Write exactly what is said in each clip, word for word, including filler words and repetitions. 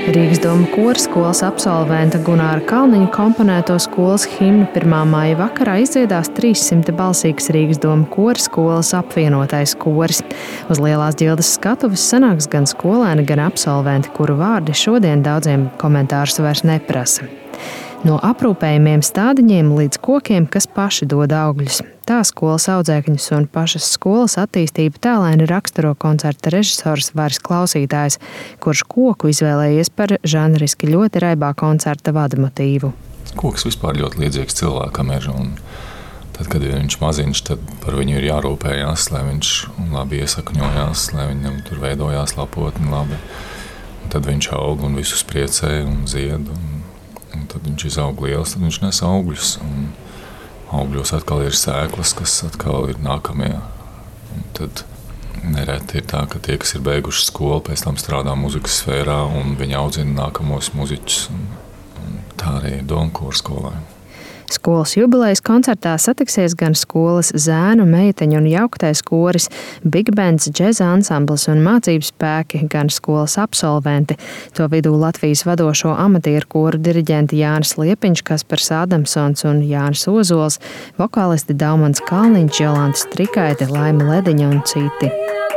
Rīgas doma kora skolas absolventa Gunāra Kalniņa komponēto skolas himnu pirmā maija vakarā izdziedās trīssimt balsīgs Rīgas doma kora skolas apvienotais koris. Uz lielās ģildes skatuves sanāks gan skolēni, gan absolventi, kuru vārdi šodien daudziem komentārus vairs neprasa. No aprūpējumiem stādiņiem līdz kokiem, kas paši dod augļus. Tā skolas audzēkņus un pašas skolas attīstību tēlaini raksturo koncerta režisors Varis Klausītājs, kurš koku izvēlējies par žanriski ļoti raibā koncerta vadmotīvu. Koks vispār ļoti līdzīgs cilvēkam ir, un tad, kad viņš maziņš, tad par viņu ir jārūpējās, lai viņš labi iesakņojās, lai viņam tur veidojās lapotni labi. Un tad viņš aug un visus priecē un zied, un, un tad viņš izaug liels, tad viņš nes augļus. Un augļos atkal ir sēklas, kas atkal ir nākamie. Un tad nereti ir tā, ka tie, kas ir beiguši skolu, pēc tam strādā muzikas sfērā un viņi audzina nākamos muziķus. Un, un tā arī ir doma kora skolai. Skolas jubilejas koncertā satiksies gan skolas zēnu, meiteņu un jauktais koris, big bands, džeza ansamblis un mācību spēki, gan skolas absolventi. To vidū Latvijas vadošo amatieru koru diriģenti Jānis Liepiņš, Kaspars Ādamsons un Jānis Ozols, vokālisti Daumans Kalniņš, Jolanta Strikaite, Laima Lediņa un citi.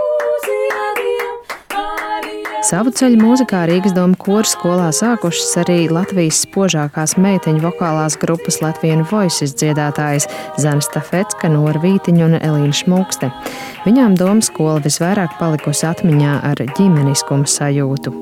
Savu ceļu mūzikā Rīgas doma kora skolā sākušas arī Latvijas spožākās meiteņu vokālās grupas Latvian Voices dziedātājas Zana Stafecka, Nora Vītiņa un Elīna Šmukste. Viņām doma skola visvairāk palikusi atmiņā ar ģimeniskuma sajūtu.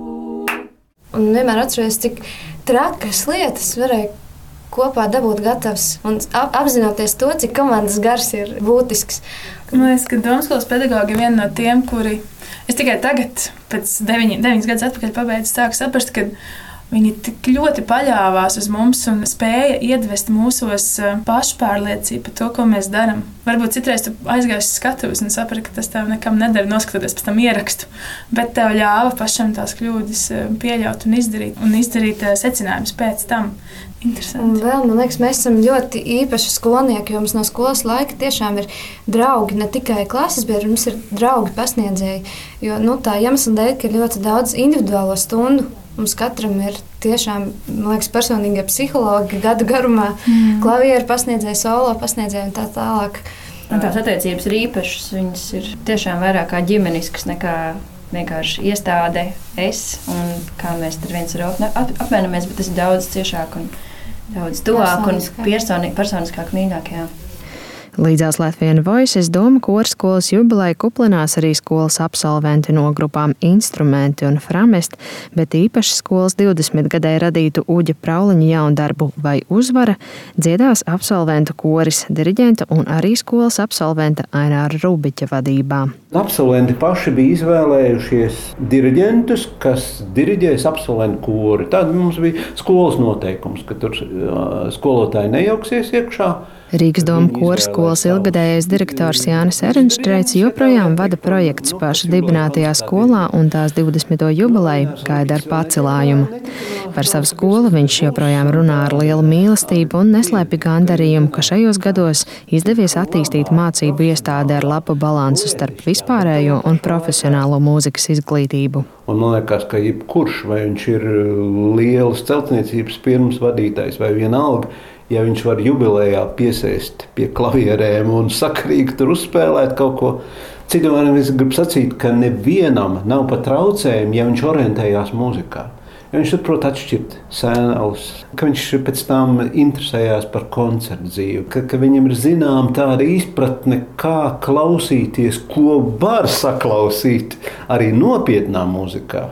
Un vienmēr atceros, cik trakas lietas varēja kopā dabūt gatavs un apzinoties to, cik komandas gars ir būtisks. Man liekas, ka domskolas pedagogi ir viena no tiem, kuri es tikai tagad, pēc deviņi, deviņas gadus atpakaļ pabeidzu, sāku saprast, ka viņi tik ļoti paļāvās uz mums un spēja iedvest mūsos pašpārliecību par to, ko mēs darām. Varbūt citreiz tu aizgāji uz skatuves un saprati, ka tas tev nekam nedara, noskatoties pēc tam ierakstu, bet tev ļāva pašam tās kļūdas pieļaut un izdarīt, un izdarīt secinājumus pēc tam. Interesanti. Un vēl, man liekas, mēs esam ļoti īpaši skolnieki, jo mums no skolas laika tiešām ir draugi, ne tikai klases biedri, mums ir draugi pasniedzēji, jo nu, tā iemesla dēļ, ka ir ļoti daudz individuālo stundu. Mums katram ir tiešām, man liekas, personīgie psihologi gadu garumā, mm. klavieru pasniedzēji, solo pasniedzēji un tā tālāk. Un tās attiecības ir īpašas, viņas ir tiešām vairāk kā ģimeniskas nekā vienkārši iestāde, es un kā mēs tur viens ar otru apvienojamies, bet tas ir daudz ciešāk un daudz tuvāk un personi, personiskāk mīļāk. Jā. Līdzās Latvian Voices doma kora skolas jubileju kuplinās arī skolas absolventi no grupām Instrumenti un Framest, bet īpaši skolas divdesmitgadēji radītu Uģa Prauliņa jaundarbu Vai uzvara dziedās absolventu koris, diriģenta un arī skolas absolventa Aināra Rubiķa vadībā. Absolventi paši bija izvēlējušies diriģentus, kas diriģēs absolventu kori. Tad mums bija skolas noteikums, ka tur skolotāji nejauksies iekšā. Rīgas doma kora skolas ilgadējais direktors Jānis Erenštreits joprojām vada projektus paša dibinātajā skolā un tās divdesmito jubileju gaida ar pacelājumu. Par savu skolu viņš joprojām runā ar lielu mīlestību un neslēpj gandarījumu, ka šajos gados izdevies attīstīt mācību iestādi ar labu balansu starp vispārējo un profesionālo mūzikas izglītību. Un man liekas, ka jebkurš, vai viņš ir lielas celtniecības pirms vadītājs vai vienalga, ja viņš var jubilejā piesēst pie klavierēm un sakarīgi tur uzspēlēt kaut ko. Citādi es gribu sacīt, ka nevienam nav pat traucējumi, ja viņš orientējās mūzikā. Ja viņš tur prot atšķirt sēnelus, ka viņš pēc tam interesējās par koncertu dzīvi, ka, ka viņam ir zinām tāda izpratne, kā klausīties, ko var saklausīt arī nopietnā mūzikā.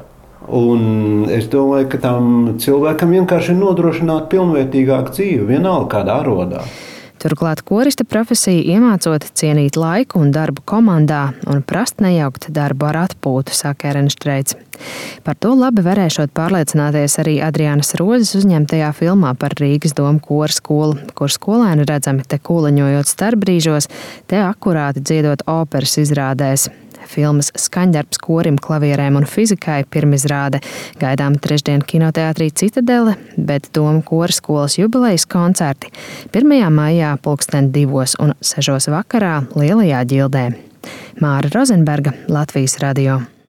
Un es domāju, ka tam cilvēkam vienkārši ir nodrošināt pilnvērtīgāku dzīvi, vienalga kādā arodā. Turklāt korista profesija iemācot cienīt laiku un darbu komandā un prast nejaukt darbu ar atpūtu, saka Erenštreits. Par to labi varēšot pārliecināties arī Adriānas Rozes uzņemtajā filmā par Rīgas doma kora skolu, kur skolēni redzami te kūleņojot starpbrīžos, te akurāti dziedot operas izrādēs. Filmas Skaņdarbs korim, klavierēm un fizikai pirmizrāde gaidām trešdien kinoteātrī Citadele, bet doma kora skolas jubilejas koncerti pirmajā maijā pulksten divos un sešos vakarā Lielajā ģildē. Māra Rozenberga, Latvijas radio.